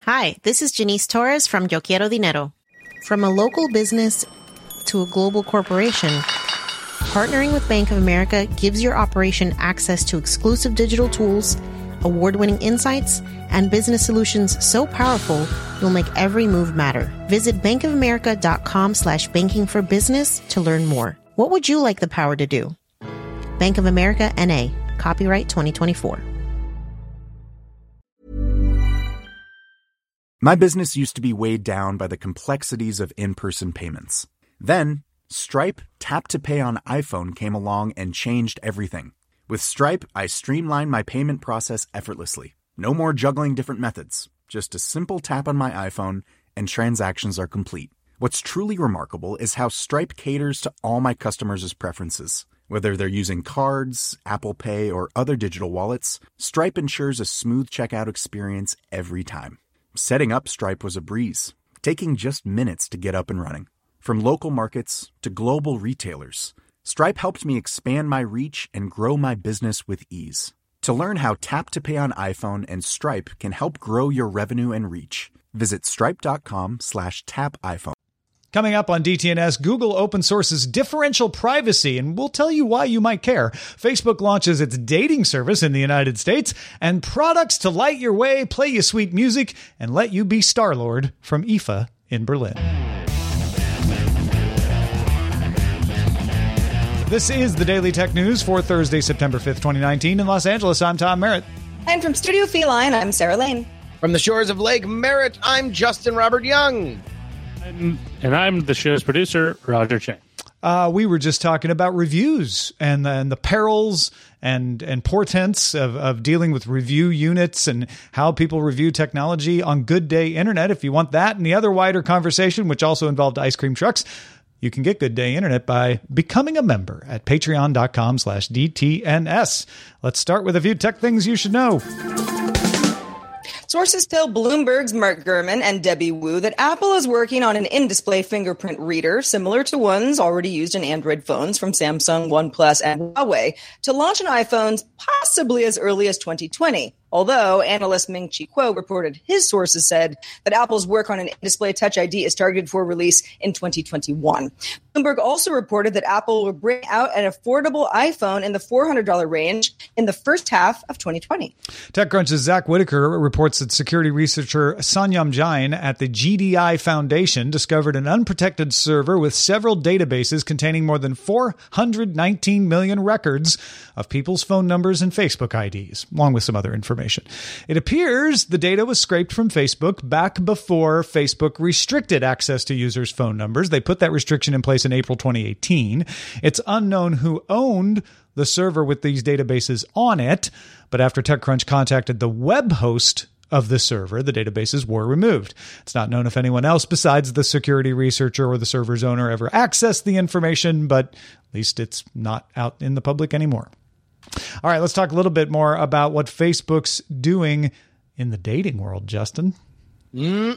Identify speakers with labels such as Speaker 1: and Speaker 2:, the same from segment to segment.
Speaker 1: Hi, this is Janice Torres from Yo Quiero Dinero. From a local business to a global corporation, partnering with Bank of America gives your operation access to exclusive digital tools, award-winning insights, and business solutions so powerful you'll make every move matter. Visit bankofamerica.com/banking for business to learn more. What would you like the power to do? Bank of America, N.A. Copyright 2024.
Speaker 2: My business used to be weighed down by the complexities of in-person payments. Then, Stripe Tap to Pay on iPhone came along and changed everything. With Stripe, I streamlined my payment process effortlessly. No more juggling different methods. Just a simple tap on my iPhone and transactions are complete. What's truly remarkable is how Stripe caters to all my customers' preferences. Whether they're using cards, Apple Pay, or other digital wallets, Stripe ensures a smooth checkout experience every time. Setting up Stripe was a breeze, taking just minutes to get up and running. From local markets to global retailers, Stripe helped me expand my reach and grow my business with ease. To learn how Tap to Pay on iPhone and Stripe can help grow your revenue and reach, visit stripe.com/tapiphone.
Speaker 3: Coming up on DTNS, Google open sources differential privacy, and we'll tell you why you might care. Facebook launches its dating service in the United States, and products to light your way, play you sweet music, and let you be Star-Lord from IFA in Berlin. This is the Daily Tech News for Thursday, September 5th, 2019. In Los Angeles, I'm Tom Merritt.
Speaker 4: And from Studio Feline, I'm Sarah Lane.
Speaker 5: From the shores of Lake Merritt, I'm Justin Robert Young.
Speaker 6: And I'm the show's producer, Roger Chang.
Speaker 3: We were just talking about reviews and the perils and portents of dealing with review units and how people review technology on Good Day Internet. If you want that and the other wider conversation, which also involved ice cream trucks, you can get Good Day Internet by becoming a member at patreon.com/DTNS. Let's start with a few tech things you should know.
Speaker 4: Sources tell Bloomberg's Mark Gurman and Debbie Wu that Apple is working on an in-display fingerprint reader similar to ones already used in Android phones from Samsung, OnePlus, and Huawei to launch on iPhones possibly as early as 2020. Although analyst Ming-Chi Kuo reported his sources said that Apple's work on an in-display Touch ID is targeted for release in 2021. Bloomberg also reported that Apple will bring out an affordable iPhone in the $400 range in the first half of 2020.
Speaker 3: TechCrunch's Zach Whitaker reports that security researcher Sanyam Jain at the GDI Foundation discovered an unprotected server with several databases containing more than 419 million records of people's phone numbers and Facebook IDs, along with some other information. It appears the data was scraped from Facebook back before Facebook restricted access to users' phone numbers. They put that restriction in place in April 2018. It's unknown who owned the server with these databases on it, but after TechCrunch contacted the web host of the server, the databases were removed. It's not known if anyone else besides the security researcher or the server's owner ever accessed the information, but at least it's not out in the public anymore. All right, let's talk a little bit more about what Facebook's doing in the dating world, Justin.
Speaker 5: Tom,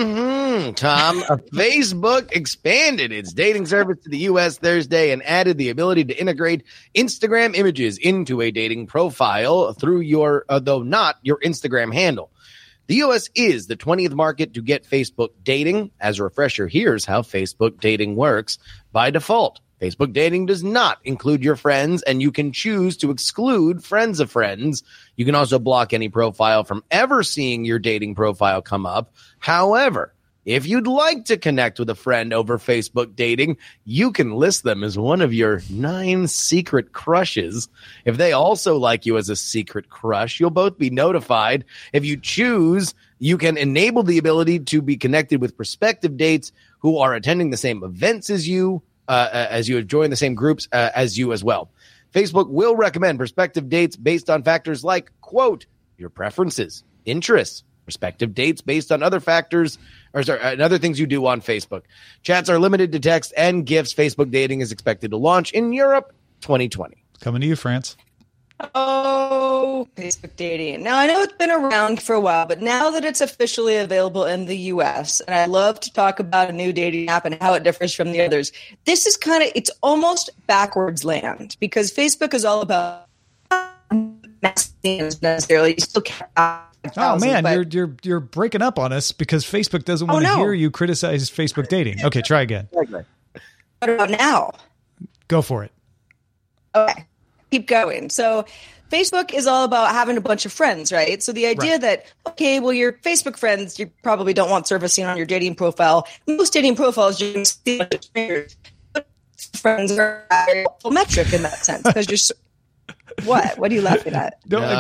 Speaker 5: Facebook expanded its dating service to the U.S. Thursday and added the ability to integrate Instagram images into a dating profile through your, though not your Instagram handle. The U.S. is the 20th market to get Facebook dating. As a refresher, here's how Facebook dating works. By default, Facebook dating does not include your friends, and you can choose to exclude friends of friends. You can also block any profile from ever seeing your dating profile come up. However, if you'd like to connect with a friend over Facebook dating, you can list them as one of your 9 secret crushes. If they also like you as a secret crush, you'll both be notified. If you choose, you can enable the ability to be connected with prospective dates who are attending the same events as you have joined the same groups as you as well. Facebook will recommend prospective dates based on factors like, quote, your preferences, interests, prospective dates based on other factors, and other things you do on Facebook. Chats are limited to text and GIFs. Facebook dating is expected to launch in Europe 2020.
Speaker 3: Coming to you, France.
Speaker 4: Oh, Facebook dating. Now, I know it's been around for a while, but now that it's officially available in the U.S., and I love to talk about a new dating app and how it differs from the others, this is it's almost backwards land, because Facebook is all about messaging necessarily. You still kept
Speaker 3: Oh man,
Speaker 4: but-
Speaker 3: you're breaking up on us because Facebook doesn't want to hear you criticize Facebook dating. Okay, try again.
Speaker 4: What about now?
Speaker 3: Go for it.
Speaker 4: Okay, keep going. So Facebook is all about having a bunch of friends, right? So the idea that, okay, well, your Facebook friends, you probably don't want servicing on your dating profile. Most dating profiles, you can see a bunch of strangers. Friends are a very helpful metric in that sense because you're. What are you laughing at?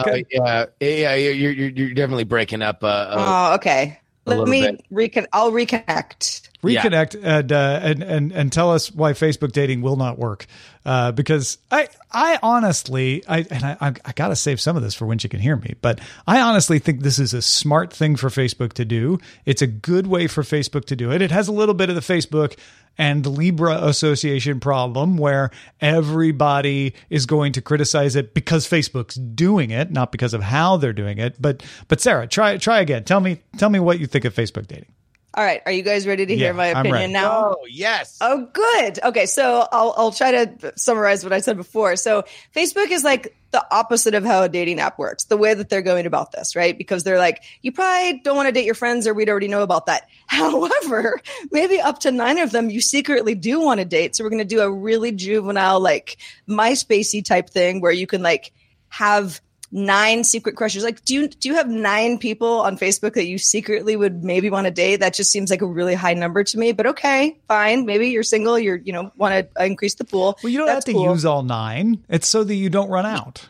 Speaker 5: You're definitely breaking up.
Speaker 4: Okay. Let me I'll reconnect.
Speaker 3: Reconnect and tell us why Facebook dating will not work. Because I honestly, I gotta save some of this for when she can hear me, but I honestly think this is a smart thing for Facebook to do. It's a good way for Facebook to do it. It has a little bit of the Facebook and Libra Association problem where everybody is going to criticize it because Facebook's doing it, not because of how they're doing it. But Sarah, try again. Tell me what you think of Facebook dating.
Speaker 4: All right. Are you guys ready to hear my opinion now?
Speaker 5: Oh, yes.
Speaker 4: Oh, good. Okay. So I'll try to summarize what I said before. So Facebook is like the opposite of how a dating app works, the way that they're going about this, right? Because they're like, you probably don't want to date your friends or we'd already know about that. However, maybe up to 9 of them you secretly do want to date. So we're going to do a really juvenile, like MySpacey type thing where you can like have 9 secret crushes. Like, do you have 9 people on Facebook that you secretly would maybe want to date? That just seems like a really high number to me, but okay, fine. Maybe you're single, want to increase the pool.
Speaker 3: Well, you don't have to use all 9. It's so that you don't run out.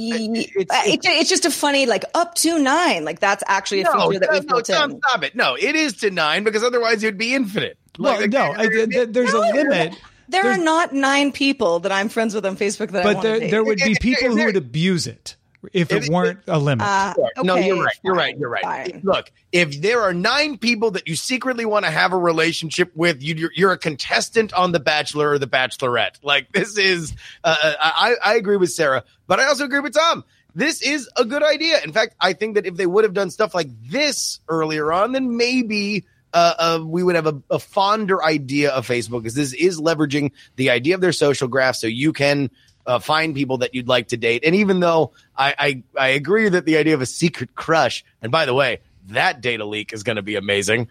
Speaker 4: It's just a funny, like up to 9. Like that's actually a feature that we've built in.
Speaker 5: Stop it. No, it is to 9 because otherwise it would be infinite.
Speaker 3: There's a limit.
Speaker 4: There are not 9 people that I'm friends with on Facebook that I want to date.
Speaker 3: There would be people who would abuse it. If it weren't a limit.
Speaker 4: Okay,
Speaker 5: no, you're right. You're right.
Speaker 4: Fine.
Speaker 5: Look, if there are 9 people that you secretly want to have a relationship with, you're a contestant on The Bachelor or The Bachelorette. Like this is, I agree with Sarah, but I also agree with Tom. This is a good idea. In fact, I think that if they would have done stuff like this earlier on, then maybe we would have a fonder idea of Facebook, because this is leveraging the idea of their social graph, so you can find people that you'd like to date. And even though I agree that the idea of a secret crush, and by the way, that data leak is going to be amazing,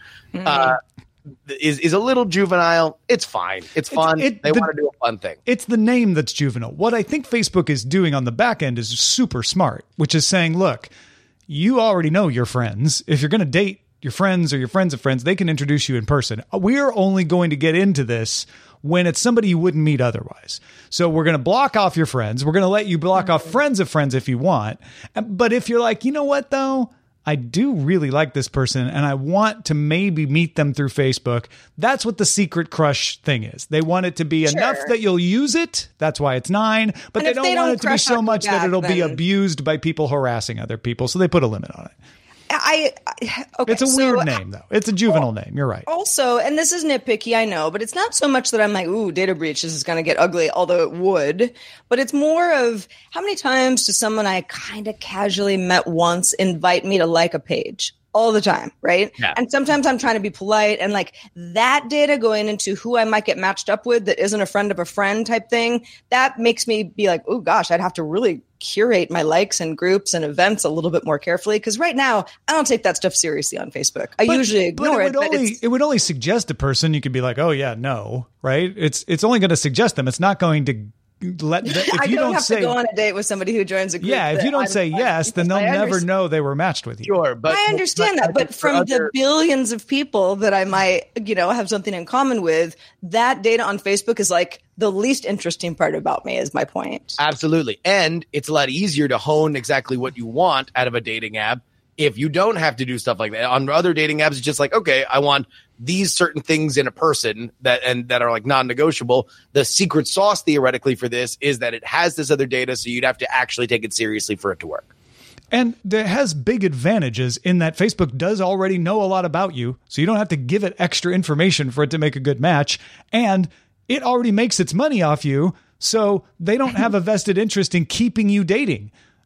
Speaker 5: is a little juvenile. It's fine. It's fun. They want to do a fun thing.
Speaker 3: It's the name that's juvenile. What I think Facebook is doing on the back end is super smart, which is saying, look, you already know your friends. If you're going to date your friends or your friends of friends, they can introduce you in person. We're only going to get into this when it's somebody you wouldn't meet otherwise. So we're going to block off your friends. We're going to let you block off friends of friends if you want. But if you're like, you know what, though? I do really like this person and I want to maybe meet them through Facebook. That's what the secret crush thing is. They want it to be enough that you'll use it. That's why it's 9. But they don't want it to be so much that it'll be abused by people harassing other people. So they put a limit on it. It's a weird name, though. It's a juvenile name. You're right.
Speaker 4: Also, and this is nitpicky, I know, but it's not so much that I'm like, ooh, data breach, this is going to get ugly, although it would. But it's more of how many times does someone I kind of casually met once invite me to like a page? All the time, right? Yeah. And sometimes I'm trying to be polite, and like that data going into who I might get matched up with that isn't a friend of a friend type thing, that makes me be like, oh gosh, I'd have to really curate my likes and groups and events a little bit more carefully, because right now I don't take that stuff seriously on Facebook. I usually ignore it.
Speaker 3: It would only suggest a person. You could be like, oh yeah, no, right? It's only going to suggest them. It's not going to if you don't
Speaker 4: to go on a date with somebody who joins a group.
Speaker 3: Yeah, if you don't say yes, then they'll never know they were matched with you.
Speaker 5: Sure, but
Speaker 4: I understand that. But from the billions of people that I might, have something in common with, that data on Facebook is like the least interesting part about me, is my point.
Speaker 5: Absolutely. And it's a lot easier to hone exactly what you want out of a dating app if you don't have to do stuff like that. On other dating apps, it's just like, okay, I want these certain things in a person that are like non-negotiable. The secret sauce theoretically for this is that it has this other data, so you'd have to actually take it seriously for it to work.
Speaker 3: And it has big advantages in that Facebook does already know a lot about you, so you don't have to give it extra information for it to make a good match. And it already makes its money off you, so they don't have a vested interest in keeping you dating.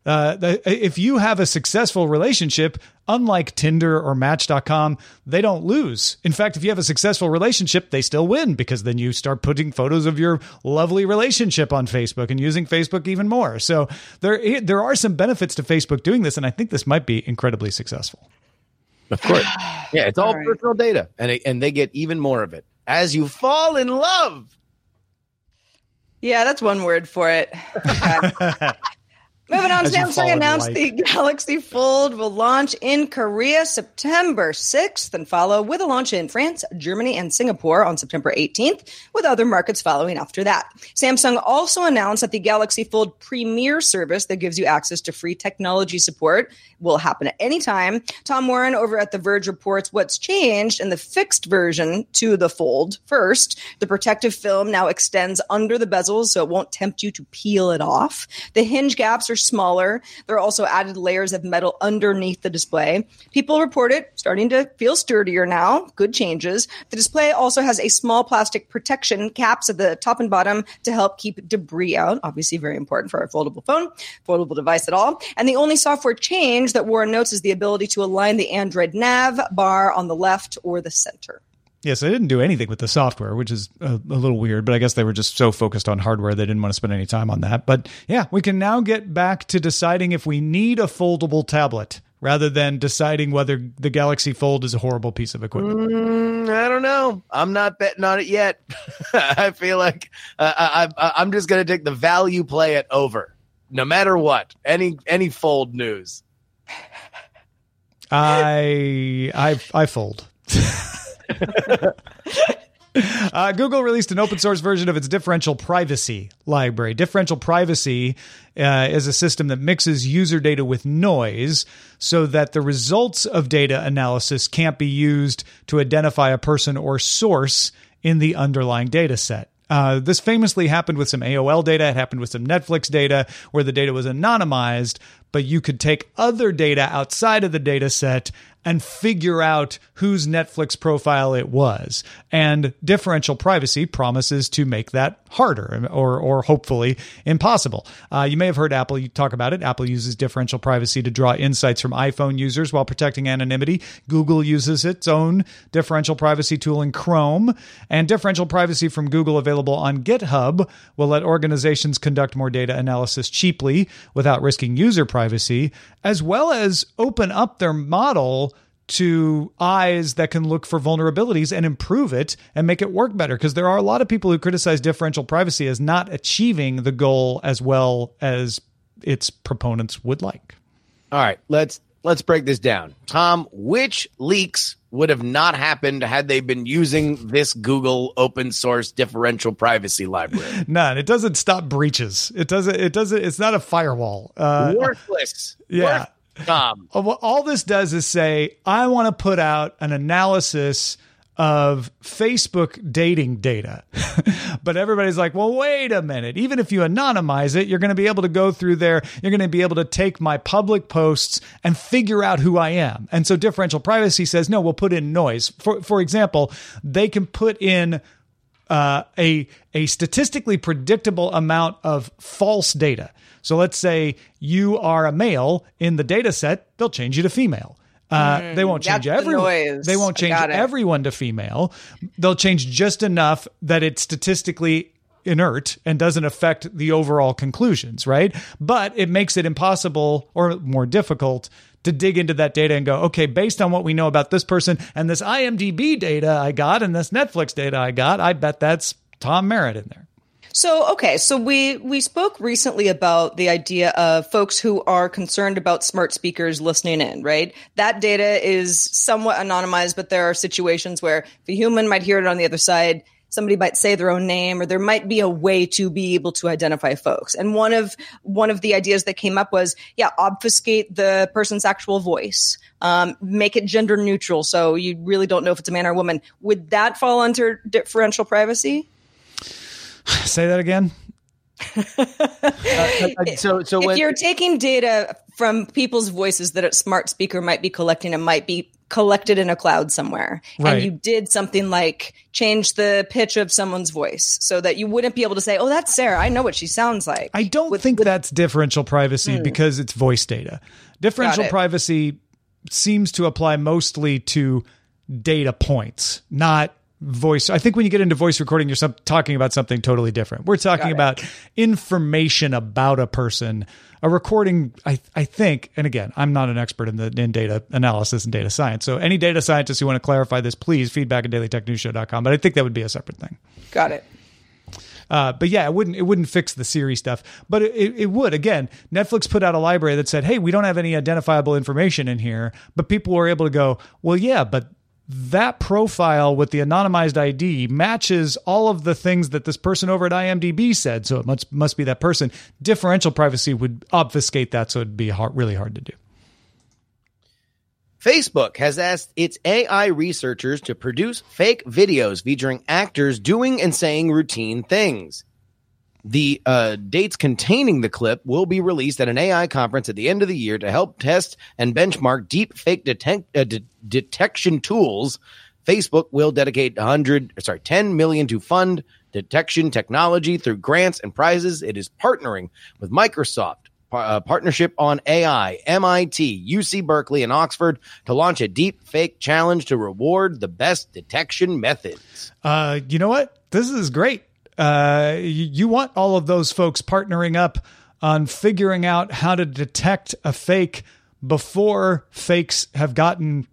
Speaker 3: If you have a successful relationship, unlike Tinder or Match.com, they don't lose. In fact, if you have a successful relationship, they still win, because then you start putting photos of your lovely relationship on Facebook and using Facebook even more. So there are some benefits to Facebook doing this, and I think this might be incredibly successful.
Speaker 5: Of course. Yeah, it's all personal data, and they get even more of it as you fall in love.
Speaker 4: Yeah, that's one word for it. Okay. Moving on, Samsung announced the Galaxy Fold will launch in Korea September 6th and follow with a launch in France, Germany, and Singapore on September 18th, with other markets following after that. Samsung also announced that the Galaxy Fold Premier service that gives you access to free technology support will happen at any time. Tom Warren over at The Verge reports what's changed in the fixed version to the Fold. First, the protective film now extends under the bezels, so it won't tempt you to peel it off. The hinge gaps are smaller. There are also added layers of metal underneath the display. People report it starting to feel sturdier now. Good changes. The display also has a small plastic protection caps at the top and bottom to help keep debris out. Obviously very important for a foldable device at all. And the only software change that Warren notes is the ability to align the Android nav bar on the left or the center.
Speaker 3: Yes, they didn't do anything with the software, which is a little weird, but I guess they were just so focused on hardware they didn't want to spend any time on that. But yeah, we can now get back to deciding if we need a foldable tablet rather than deciding whether the Galaxy Fold is a horrible piece of equipment.
Speaker 5: I don't know. I'm not betting on it yet. I feel like I'm just going to take the value play it over, no matter what. Any Fold news.
Speaker 3: I fold. Google released an open source version of its differential privacy library. Differential privacy is a system that mixes user data with noise so that the results of data analysis can't be used to identify a person or source in the underlying data set. This famously happened with some AOL data. It happened with some Netflix data where the data was anonymized, but you could take other data outside of the data set and figure out whose Netflix profile it was. And differential privacy promises to make that harder or hopefully impossible. You may have heard Apple talk about it. Apple uses differential privacy to draw insights from iPhone users while protecting anonymity. Google uses its own differential privacy tool in Chrome. And differential privacy from Google, available on GitHub, will let organizations conduct more data analysis cheaply without risking user privacy, as well as open up their model to eyes that can look for vulnerabilities and improve it and make it work better. Because there are a lot of people who criticize differential privacy as not achieving the goal as well as its proponents would like.
Speaker 5: All right, let's break this down. Tom, which leaks would have not happened had they been using this Google open source differential privacy library?
Speaker 3: None. It doesn't stop breaches. It doesn't. It's not a firewall.
Speaker 5: Worthless.
Speaker 3: Yeah.
Speaker 5: Worthless, Tom.
Speaker 3: All this does is say, I want to put out an analysis of Facebook dating data. But everybody's like, well, wait a minute. Even if you anonymize it, you're going to be able to go through there. You're going to be able to take my public posts and figure out who I am. And so differential privacy says, no, we'll put in noise. For example, they can put in a statistically predictable amount of false data. So let's say you are a male in the data set, they'll change you to female. They won't change everyone. They won't change everyone to female. They'll change just enough that it's statistically inert and doesn't affect the overall conclusions, right? But it makes it impossible or more difficult to dig into that data and go, okay, based on what we know about this person and this IMDb data I got and this Netflix data I got, I bet that's Tom Merritt in there.
Speaker 4: So we spoke recently about the idea of folks who are concerned about smart speakers listening in, right? That data is somewhat anonymized, but there are situations where if a human might hear it on the other side, somebody might say their own name, or there might be a way to be able to identify folks. And one of the ideas that came up was, obfuscate the person's actual voice, make it gender neutral, so you really don't know if it's a man or a woman. Would that fall under differential privacy?
Speaker 3: Say that again.
Speaker 4: If you're taking data from people's voices that a smart speaker might be collecting and might be collected in a cloud somewhere.
Speaker 3: Right.
Speaker 4: And you did something like change the pitch of someone's voice so that you wouldn't be able to say, oh, that's Sarah. I know what she sounds like.
Speaker 3: I don't think that's differential privacy because it's voice data. Differential privacy seems to apply mostly to data points, not voice. I think when you get into voice recording, you're talking about something totally different. We're talking about information about a person. A recording, I think, and again, I'm not an expert in data analysis and data science. So any data scientists who want to clarify this, please feedback at dailytechnewsshow.com. But I think that would be a separate thing.
Speaker 4: Got it.
Speaker 3: But yeah, it wouldn't fix the Siri stuff, but it would. Again, Netflix put out a library that said, hey, we don't have any identifiable information in here, but people were able to go, well, yeah, but that profile with the anonymized ID matches all of the things that this person over at IMDb said. So it must be that person. Differential privacy would obfuscate that. So it'd be really hard to do.
Speaker 5: Facebook has asked its AI researchers to produce fake videos featuring actors doing and saying routine things. The dates containing the clip will be released at an AI conference at the end of the year to help test and benchmark deep fake detection tools. Facebook will dedicate $10 million to fund detection technology through grants and prizes. It is partnering with Microsoft, partnership on AI, MIT, UC Berkeley, and Oxford to launch a deep fake challenge to reward the best detection methods.
Speaker 3: You know what? This is great. You want all of those folks partnering up on figuring out how to detect a fake before fakes have gotten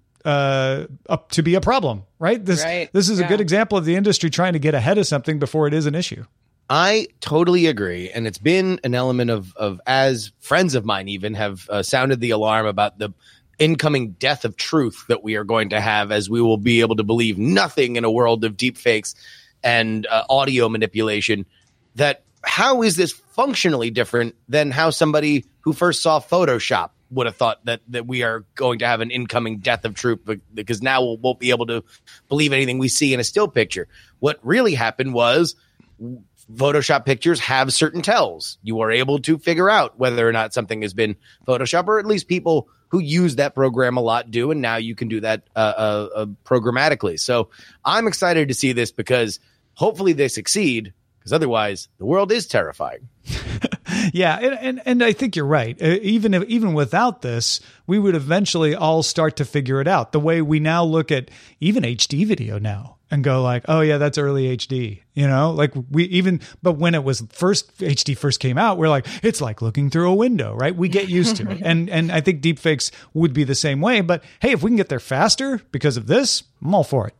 Speaker 3: up to be a problem, right? This is a good example of the industry trying to get ahead of something before it is an issue.
Speaker 5: I totally agree. And it's been an element of as friends of mine even have sounded the alarm about the incoming death of truth that we are going to have, as we will be able to believe nothing in a world of deep fakes and audio manipulation. That how is this functionally different than how somebody who first saw Photoshop would have thought that we are going to have an incoming death of truth, because now we won't be able to believe anything we see in a still picture. What really happened was Photoshop pictures have certain tells. You are able to figure out whether or not something has been Photoshop, or at least people who use that program a lot do. And now you can do that programmatically. So I'm excited to see this, because hopefully they succeed, because otherwise the world is terrifying.
Speaker 3: Yeah, and I think you're right. Even without this, we would eventually all start to figure it out. The way we now look at even HD video now and go like, oh yeah, that's early HD. You know, like but when it was HD first came out, we're like, it's like looking through a window, right? We get used to it. And I think deepfakes would be the same way. But hey, if we can get there faster because of this, I'm all for it.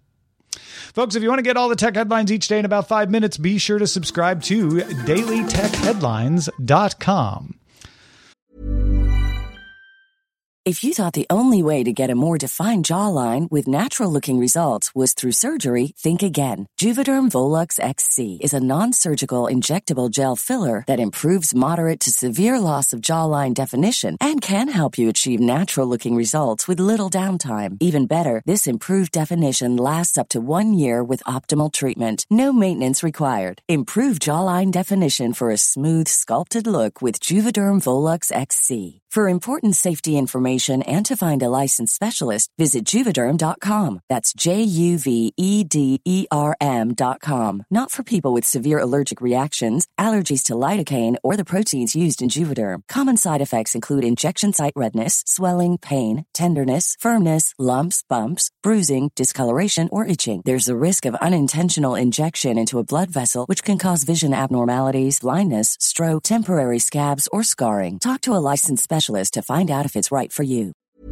Speaker 3: Folks, if you want to get all the tech headlines each day in about 5 minutes, be sure to subscribe to dailytechheadlines.com.
Speaker 7: If you thought the only way to get a more defined jawline with natural-looking results was through surgery, think again. Juvederm Volux XC is a non-surgical injectable gel filler that improves moderate to severe loss of jawline definition and can help you achieve natural-looking results with little downtime. Even better, this improved definition lasts up to 1 year with optimal treatment. No maintenance required. Improve jawline definition for a smooth, sculpted look with Juvederm Volux XC. For important safety information and to find a licensed specialist, visit Juvederm.com. That's JUVEDERM.com. Not for people with severe allergic reactions, allergies to lidocaine, or the proteins used in Juvederm. Common side effects include injection site redness, swelling, pain, tenderness, firmness, lumps, bumps, bruising, discoloration, or itching. There's a risk of unintentional injection into a blood vessel, which can cause vision abnormalities, blindness, stroke, temporary scabs, or scarring. Talk to a licensed specialist to find out if it's right for you.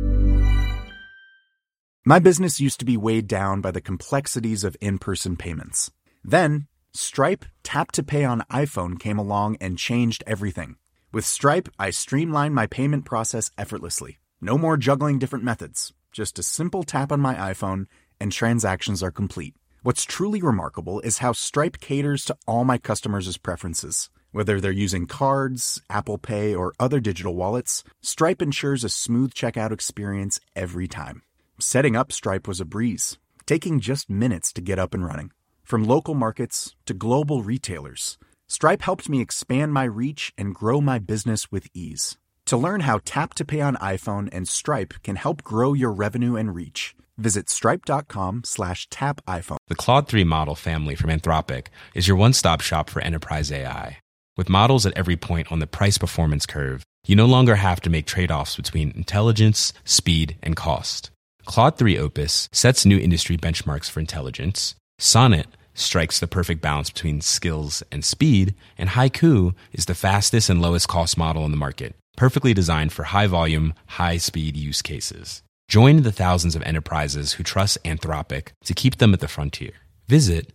Speaker 2: My business used to be weighed down by the complexities of in-person payments. Then, Stripe Tap to Pay on iPhone came along and changed everything. With Stripe, I streamlined my payment process effortlessly. No more juggling different methods. Just a simple tap on my iPhone and transactions are complete. What's truly remarkable is how Stripe caters to all my customers' preferences. Whether they're using cards, Apple Pay, or other digital wallets, Stripe ensures a smooth checkout experience every time. Setting up Stripe was a breeze, taking just minutes to get up and running. From local markets to global retailers, Stripe helped me expand my reach and grow my business with ease. To learn how Tap to Pay on iPhone and Stripe can help grow your revenue and reach, visit stripe.com/tapiphone.
Speaker 8: The Claude 3 model family from Anthropic is your one-stop shop for enterprise AI. With models at every point on the price-performance curve, you no longer have to make trade-offs between intelligence, speed, and cost. Claude 3 Opus sets new industry benchmarks for intelligence. Sonnet strikes the perfect balance between skills and speed. And Haiku is the fastest and lowest cost model in the market, perfectly designed for high-volume, high-speed use cases. Join the thousands of enterprises who trust Anthropic to keep them at the frontier. Visit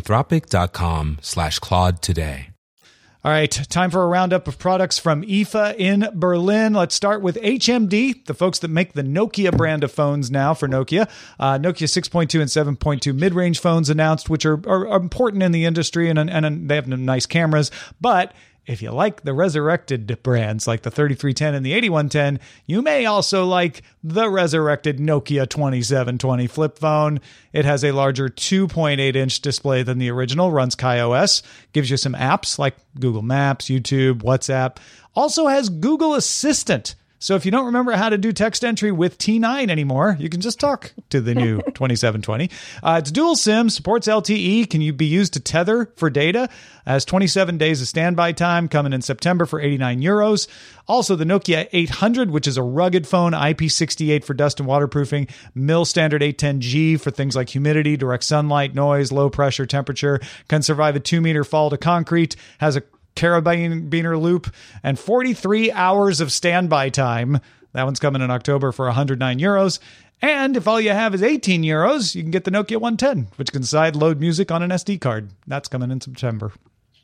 Speaker 8: anthropic.com/Claude today.
Speaker 3: All right, time for a roundup of products from IFA in Berlin. Let's start with HMD, the folks that make the Nokia brand of phones now for Nokia. Nokia 6.2 and 7.2 mid-range phones announced, which are important in the industry, and they have nice cameras. But if you like the resurrected brands like the 3310 and the 8110, you may also like the resurrected Nokia 2720 flip phone. It has a larger 2.8-inch display than the original, runs KaiOS, gives you some apps like Google Maps, YouTube, WhatsApp. Also has Google Assistant. So if you don't remember how to do text entry with T9 anymore, you can just talk to the new 2720. It's dual SIM, supports LTE, can be used to tether for data, has 27 days of standby time, coming in September for €89. Also, the Nokia 800, which is a rugged phone, IP68 for dust and waterproofing, mil standard 810G for things like humidity, direct sunlight, noise, low pressure, temperature, can survive a 2-meter fall to concrete, has a carabiner loop, and 43 hours of standby time. That one's coming in October for €109. And if all you have is €18, you can get the Nokia 110, which can side load music on an SD card. That's coming in September.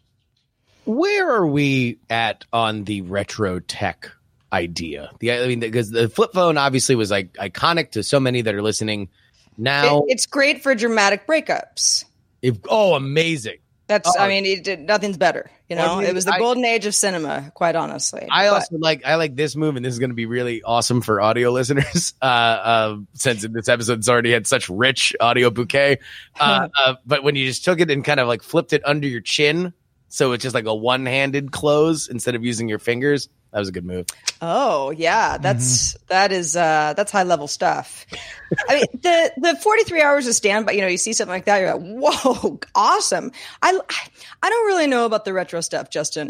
Speaker 5: Where are we at on the retro tech idea? Because the flip phone obviously was like iconic to so many that are listening now.
Speaker 4: It's great for dramatic breakups.
Speaker 5: Amazing.
Speaker 4: Nothing's better. It was the golden age of cinema, quite honestly.
Speaker 5: I like this move, and this is going to be really awesome for audio listeners, since this episode's already had such rich audio bouquet. But when you just took it and kind of like flipped it under your chin, so it's just like a one-handed close instead of using your fingers, that was a good move.
Speaker 4: Oh yeah, that's high level stuff. I mean, the 43 hours of standby. You see something like that, you're like, whoa, awesome. I don't really know about the retro stuff, Justin.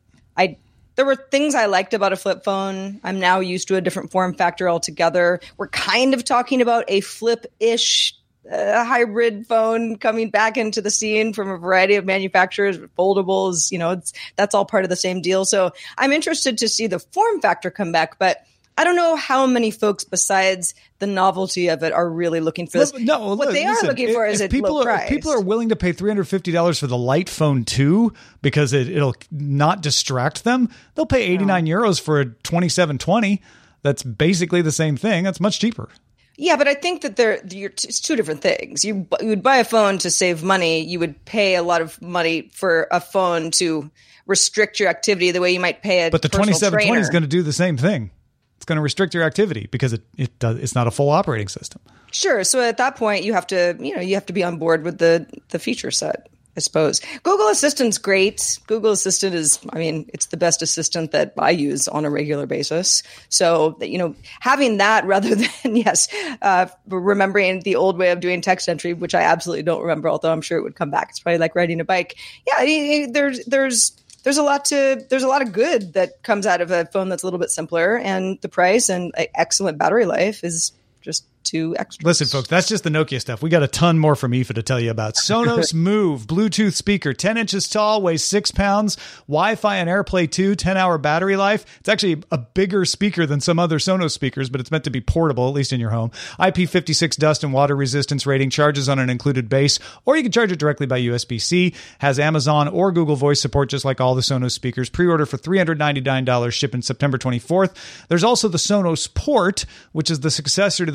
Speaker 4: There were things I liked about a flip phone. I'm now used to a different form factor altogether. We're kind of talking about a flip-ish hybrid phone coming back into the scene from a variety of manufacturers, foldables, that's all part of the same deal. So I'm interested to see the form factor come back, but I don't know how many folks besides the novelty of it are really looking for this.
Speaker 3: No,
Speaker 4: what they are looking for is a low price.
Speaker 3: If people are willing to pay $350 for the Lite Phone 2 because it'll not distract them, they'll pay €89 for a 2720. That's basically the same thing. That's much cheaper.
Speaker 4: Yeah, but I think that it's two different things. You would buy a phone to save money. You would pay a lot of money for a phone to restrict your activity the way you might pay a
Speaker 3: But the
Speaker 4: personal
Speaker 3: 2720
Speaker 4: trainer.
Speaker 3: is going to do the same thing. It's going to restrict your activity because it's not a full operating system.
Speaker 4: Sure. So at that point, you have to be on board with the feature set, I suppose. Google Assistant's great. Google Assistant it's the best assistant that I use on a regular basis. So, having that rather than, remembering the old way of doing text entry, which I absolutely don't remember, although I'm sure it would come back. It's probably like riding a bike. Yeah, there's a lot of good that comes out of a phone that's a little bit simpler, and the price and excellent battery life is just two extras.
Speaker 3: Listen, folks, that's just the Nokia stuff. We got a ton more from IFA to tell you about. Sonos Move, Bluetooth speaker, 10 inches tall, weighs 6 pounds, Wi-Fi and AirPlay 2, 10-hour battery life. It's actually a bigger speaker than some other Sonos speakers, but it's meant to be portable, at least in your home. IP56 dust and water resistance rating, charges on an included base, or you can charge it directly by USB-C. Has Amazon or Google Voice support, just like all the Sonos speakers. Pre-order for $399, shipping September 24th. There's also the Sonos Port, which is the successor to the Sonos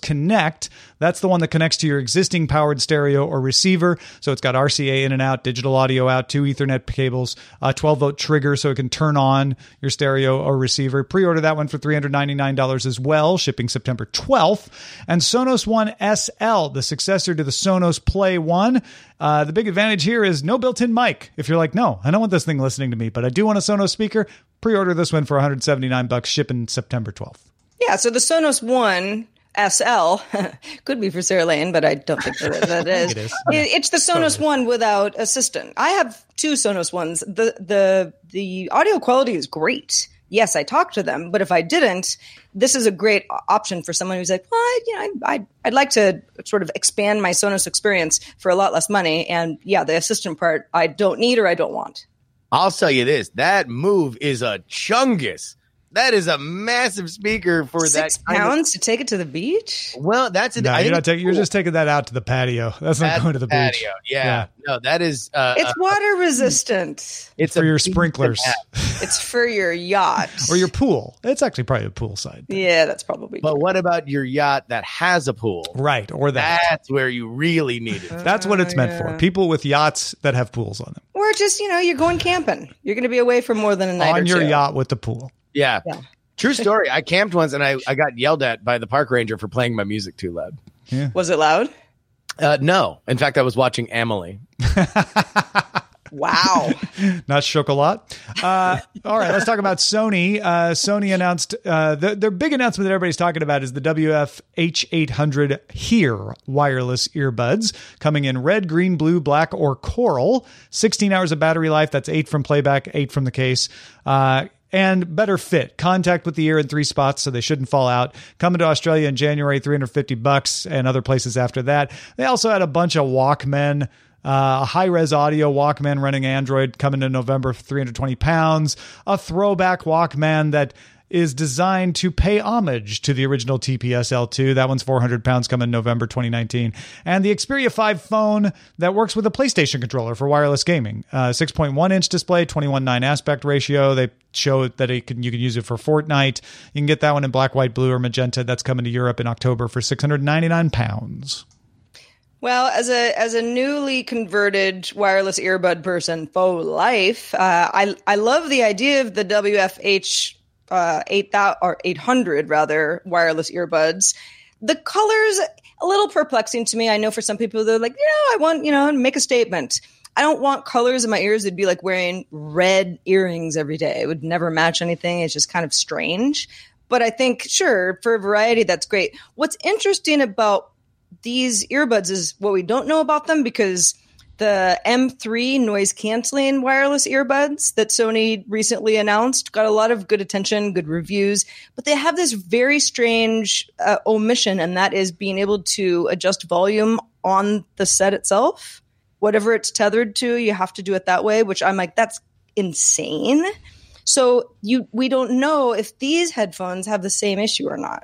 Speaker 3: Connect. That's the one that connects to your existing powered stereo or receiver. So it's got RCA in and out, digital audio out, 2 Ethernet cables, a 12-volt trigger so it can turn on your stereo or receiver. Pre-order that one for $399 as well, shipping September 12th. And Sonos One SL, the successor to the Sonos Play 1. The big advantage here is no built-in mic. If you're like, no, I don't want this thing listening to me, but I do want a Sonos speaker, pre-order this one for $179, shipping September 12th.
Speaker 4: Yeah, so the Sonos One SL could be for Sarah Lane, but I don't think that is.
Speaker 3: It is.
Speaker 4: It's the Sonos One without assistant. I have 2 Sonos Ones. The audio quality is great. Yes, I talk to them, but if I didn't, this is a great option for someone who's like, well, I'd like to sort of expand my Sonos experience for a lot less money. And yeah, the assistant part I don't need or I don't want.
Speaker 5: I'll tell you this, that Move is a chungus. That is a massive speaker for that.
Speaker 4: 6 pounds to take it to the beach?
Speaker 5: Well, that's it.
Speaker 3: No, you're just taking that out to the patio. That's not going to the beach.
Speaker 5: Yeah. No, that is.
Speaker 4: It's water resistant.
Speaker 5: It's
Speaker 3: for your sprinklers.
Speaker 4: It's for your yacht.
Speaker 3: Or your pool. It's actually probably a pool side.
Speaker 4: Yeah, that's probably
Speaker 5: But
Speaker 4: true.
Speaker 5: what about your yacht that has a pool?
Speaker 3: Right. Or that.
Speaker 5: That's where you really need it.
Speaker 3: That's what it's meant for. People with yachts that have pools on them.
Speaker 4: Or just, you're going camping. You're going to be away for more than a night or
Speaker 3: On your
Speaker 4: two.
Speaker 3: yacht with the pool.
Speaker 5: Yeah. True story. I camped once and I got yelled at by the park ranger for playing my music too loud.
Speaker 3: Yeah.
Speaker 4: Was it loud?
Speaker 5: No. In fact, I was watching Amelie.
Speaker 4: Wow.
Speaker 3: Not chocolat. All right, let's talk about Sony. Sony announced their big announcement that everybody's talking about is the WF-H800 Here wireless earbuds coming in red, green, blue, black, or coral. 16 hours of battery life. That's 8 from playback, 8 from the case. And better fit. Contact with the ear in 3 spots, so they shouldn't fall out. Coming to Australia in January, $350, and other places after that. They also had a bunch of Walkmen, a high-res audio Walkman running Android coming in November for 320 pounds. A throwback Walkman that is designed to pay homage to the original TPS L2. That one's 400 pounds coming November 2019. And the Xperia 5 phone that works with a PlayStation controller for wireless gaming. 6.1-inch display, 21:9 aspect ratio. They show that you can use it for Fortnite. You can get that one in black, white, blue, or magenta. That's coming to Europe in October for 699 pounds.
Speaker 4: Well, as a newly converted wireless earbud person for life, I love the idea of the WF-H 800 rather wireless earbuds. The color's a little perplexing to me. I know for some people they're like, I want, to make a statement. I don't want colors in my ears. It'd be like wearing red earrings every day. It would never match anything. It's just kind of strange. But I think, sure, for variety, that's great. What's interesting about these earbuds is what we don't know about them, because the M3 noise canceling wireless earbuds that Sony recently announced got a lot of good attention, good reviews, but they have this very strange omission, and that is being able to adjust volume on the set itself. Whatever it's tethered to, you have to do it that way, which I'm like, that's insane. So we don't know if these headphones have the same issue or not.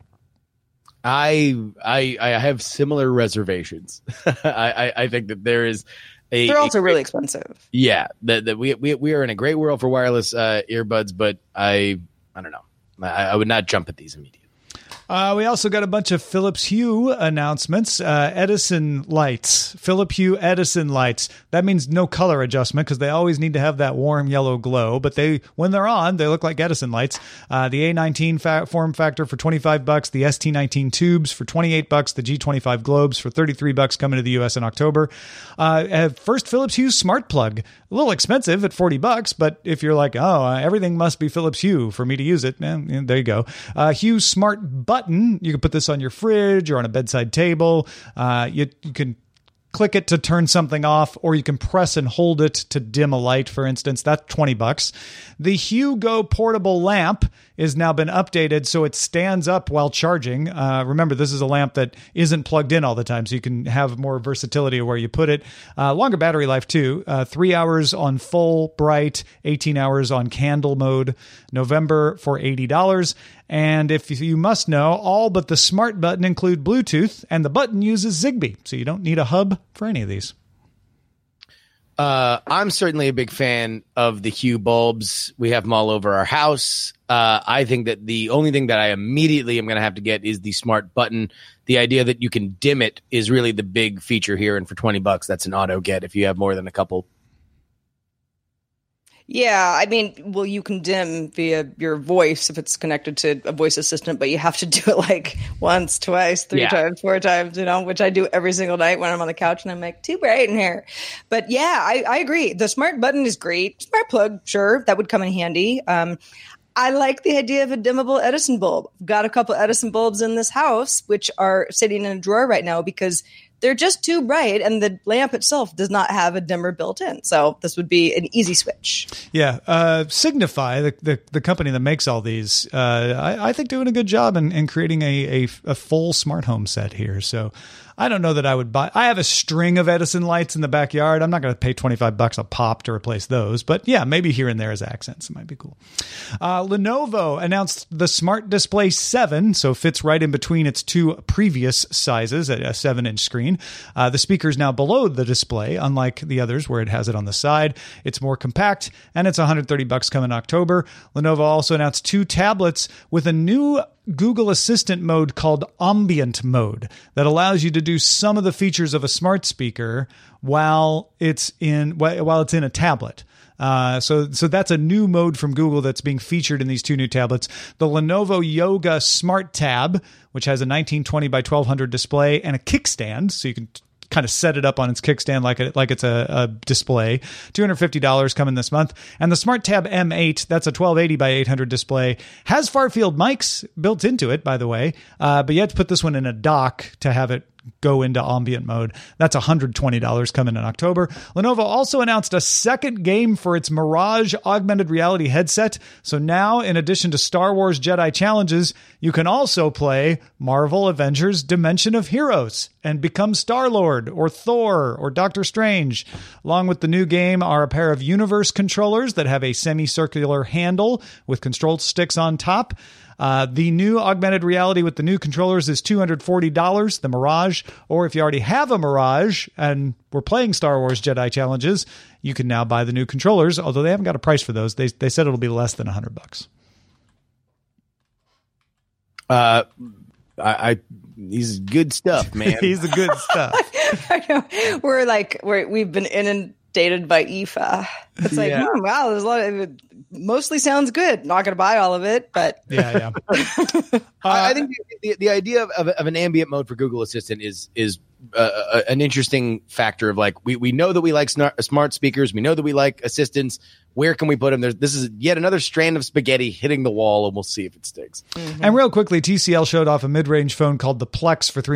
Speaker 5: I have similar reservations. I think that there is
Speaker 4: they're also really expensive.
Speaker 5: Yeah, that we are in a great world for wireless earbuds, but I don't know. I would not jump at these immediately.
Speaker 3: We also got a bunch of Philips Hue announcements. Edison lights, Philips Hue Edison lights. That means no color adjustment because they always need to have that warm yellow glow. But when they're on, they look like Edison lights. The A19 form factor for $25, the ST19 tubes for $28, the G25 globes for $33 coming to the US in October. First Philips Hue smart plug, a little expensive at $40, but if you're like, everything must be Philips Hue for me to use it, there you go. Hue smart button. You can put this on your fridge or on a bedside table. You can click it to turn something off, or you can press and hold it to dim a light, for instance. That's $20. The Hue Go portable lamp has now been updated so it stands up while charging. Remember, this is a lamp that isn't plugged in all the time, so you can have more versatility of where you put it. Longer battery life, too. 3 hours on full bright, 18 hours on candle mode. November for $80. And if you must know, all but the smart button include Bluetooth, and the button uses Zigbee, so you don't need a hub for any of these.
Speaker 5: I'm certainly a big fan of the Hue bulbs. We have them all over our house. I think that the only thing that I immediately am going to have to get is the smart button. The idea that you can dim it is really the big feature here. And for $20, that's an auto get if you have more than a couple.
Speaker 4: Yeah, I mean, well, you can dim via your voice if it's connected to a voice assistant, but you have to do it like once, twice, three times, 4 times, which I do every single night when I'm on the couch and I'm like, too bright in here. But yeah, I agree. The smart button is great. Smart plug, sure, that would come in handy. I like the idea of a dimmable Edison bulb. I've got a couple Edison bulbs in this house, which are sitting in a drawer right now because they're just too bright, and the lamp itself does not have a dimmer built in. So this would be an easy switch.
Speaker 3: Yeah. Signify, the company that makes all these, I think doing a good job in creating a full smart home set here. So I don't know that I would buy. I have a string of Edison lights in the backyard. I'm not going to pay $25 a pop to replace those. But yeah, maybe here and there as accents. It might be cool. Lenovo announced the Smart Display 7, so fits right in between its two previous sizes at a 7-inch screen. The speaker is now below the display, unlike the others where it has it on the side. It's more compact, and it's $130 coming in October. Lenovo also announced 2 tablets with a new Google Assistant mode called Ambient Mode that allows you to do some of the features of a smart speaker while it's in a tablet. So that's a new mode from Google that's being featured in these 2 new tablets. The Lenovo Yoga Smart Tab, which has a 1920 by 1200 display and a kickstand, so you can kind of set it up on its kickstand like it's a display. $250 coming this month. And the Smart Tab M8, that's a 1280 by 800 display, has far-field mics built into it, by the way, but you have to put this one in a dock to have it go into ambient mode. That's $120 coming in October. Lenovo also announced a second game for its Mirage augmented reality headset. So now, in addition to Star Wars Jedi Challenges, you can also play Marvel Avengers Dimension of Heroes and become Star-Lord or Thor or Doctor Strange. Along with the new game are a pair of Universe controllers that have a semicircular handle with control sticks on top. The new augmented reality with the new controllers is $240, the Mirage, or if you already have a Mirage and we're playing Star Wars Jedi Challenges, you can now buy the new controllers, although they haven't got a price for those. They said it'll be less than $100.
Speaker 5: He's good stuff, man.
Speaker 3: He's the good stuff.
Speaker 4: I know. We've been inundated by IFA. It's like, wow, there's a lot of it. Mostly sounds good. Not going to buy all of it, but
Speaker 3: yeah.
Speaker 5: I think the idea of an ambient mode for Google Assistant is an interesting factor of like we know that we like smart speakers, we know that we like assistants. Where can we put them? This is yet another strand of spaghetti hitting the wall, and we'll see if it sticks.
Speaker 3: Mm-hmm. And real quickly, TCL showed off a mid-range phone called the Plex for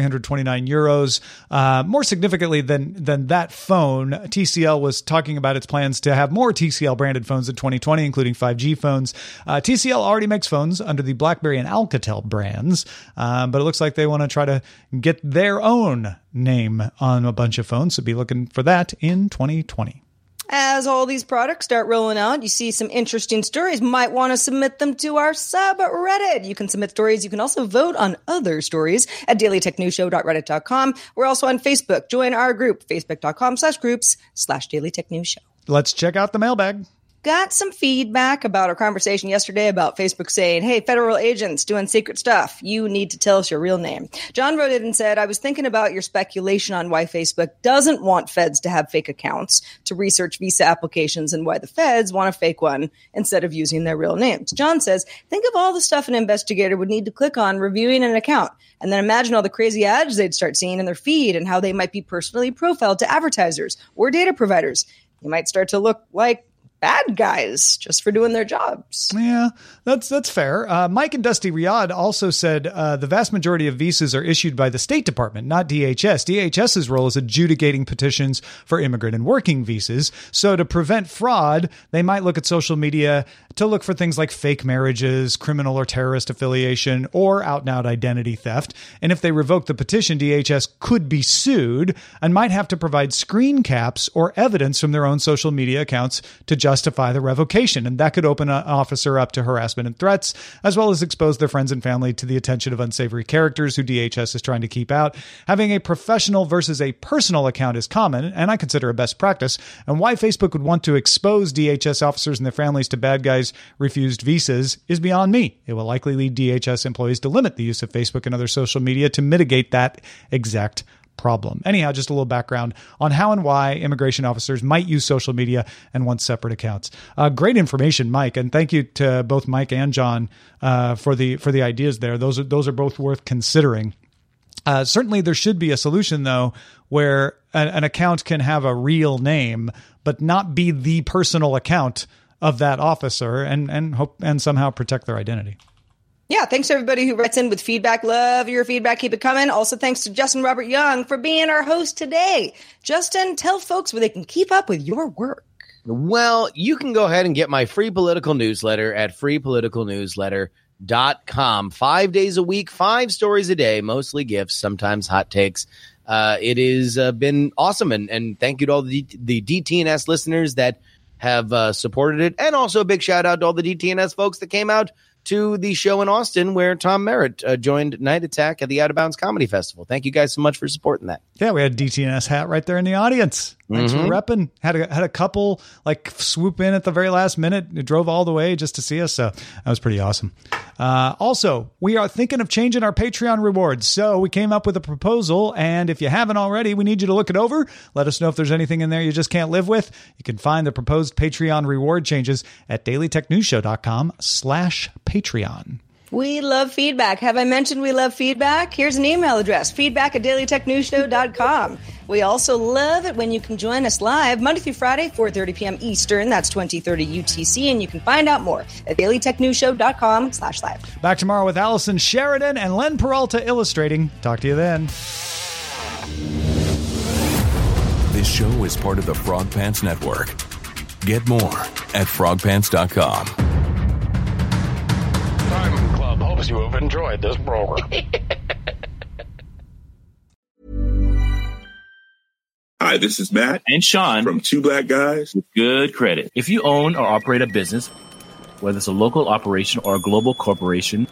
Speaker 3: €329. More significantly than that phone, TCL was talking about its plans to have more TCL-branded phones in 2020, including 5G phones. TCL already makes phones under the BlackBerry and Alcatel brands, but it looks like they want to try to get their own name on a bunch of phones, so be looking for that in 2020.
Speaker 4: As all these products start rolling out, you see some interesting stories. Might want to submit them to our subreddit. You can submit stories. You can also vote on other stories at dailytechnewsshow.reddit.com. We're also on Facebook. Join our group, facebook.com/groups/dailytechnewsshow.
Speaker 3: Let's check out the mailbag.
Speaker 4: Got some feedback about our conversation yesterday about Facebook saying, hey, federal agents doing secret stuff. You need to tell us your real name. John wrote in and said, I was thinking about your speculation on why Facebook doesn't want feds to have fake accounts to research visa applications and why the feds want a fake one instead of using their real names. John says, think of all the stuff an investigator would need to click on reviewing an account, and then imagine all the crazy ads they'd start seeing in their feed and how they might be personally profiled to advertisers or data providers. You might start to look like bad guys just for doing their jobs.
Speaker 3: Yeah, that's fair. Mike and Dusty Riyadh also said the vast majority of visas are issued by the State Department, not DHS. DHS's role is adjudicating petitions for immigrant and working visas. So to prevent fraud, they might look at social media to look for things like fake marriages, criminal or terrorist affiliation, or out-and-out identity theft. And if they revoke the petition, DHS could be sued and might have to provide screen caps or evidence from their own social media accounts to justify justify the revocation. And that could open an officer up to harassment and threats, as well as expose their friends and family to the attention of unsavory characters who DHS is trying to keep out. Having a professional versus a personal account is common, and I consider a best practice. And why Facebook would want to expose DHS officers and their families to bad guys' refused visas is beyond me. It will likely lead DHS employees to limit the use of Facebook and other social media to mitigate that exact problem. Anyhow, just a little background on how and why immigration officers might use social media and want separate accounts. Great information, Mike, and thank you to both Mike and John for the ideas there. Those are both worth considering. Certainly, there should be a solution though, where an account can have a real name, but not be the personal account of that officer, and hope and somehow protect their identity.
Speaker 4: Yeah, thanks to everybody who writes in with feedback. Love your feedback. Keep it coming. Also, thanks to Justin Robert Young for being our host today. Justin, tell folks where they can keep up with your work.
Speaker 5: Well, you can go ahead and get my free political newsletter at freepoliticalnewsletter.com. 5 days a week, 5 stories a day, mostly gifts, sometimes hot takes. It has been awesome. And thank you to all the DTNS listeners that have supported it. And also a big shout out to all the DTNS folks that came out to the show in Austin where Tom Merritt joined Night Attack at the Out of Bounds Comedy Festival. Thank you guys so much for supporting that.
Speaker 3: Yeah, we had DTNS hat right there in the audience. Thanks for repping. Had a couple like swoop in at the very last minute. It drove all the way just to see us. So that was pretty awesome. Also, we are thinking of changing our Patreon rewards. So we came up with a proposal. And if you haven't already, we need you to look it over. Let us know if there's anything in there you just can't live with. You can find the proposed Patreon reward changes at dailytechnewsshow.com/Patreon.
Speaker 4: We love feedback. Have I mentioned we love feedback? Here's an email address, feedback@dailytechnewsshow.com. We also love it when you can join us live Monday through Friday, 4:30 p.m. Eastern. That's 2030 UTC. And you can find out more at dailytechnewsshow.com/live.
Speaker 3: Back tomorrow with Allison Sheridan and Len Peralta illustrating. Talk to you then.
Speaker 9: This show is part of the Frog Pants Network. Get more at frogpants.com.
Speaker 10: Diamond Club hopes you have enjoyed this program.
Speaker 11: Hi, this is Matt
Speaker 12: and Sean
Speaker 11: from Two Black Guys
Speaker 12: with Good Credit. If you own or operate a business, whether it's a local operation or a global corporation,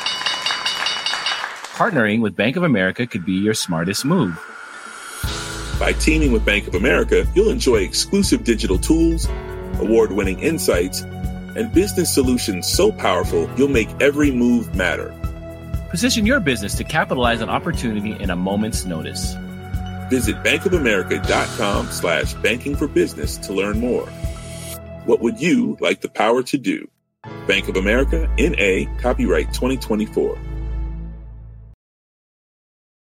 Speaker 12: partnering with Bank of America could be your smartest move.
Speaker 11: By teaming with Bank of America, you'll enjoy exclusive digital tools, award-winning insights, and business solutions so powerful you'll make every move matter.
Speaker 12: Position your business to capitalize on opportunity in a moment's notice.
Speaker 11: Visit bankofamerica.com/banking for business to learn more. What would you like the power to do? Bank of America, N.A., copyright 2024.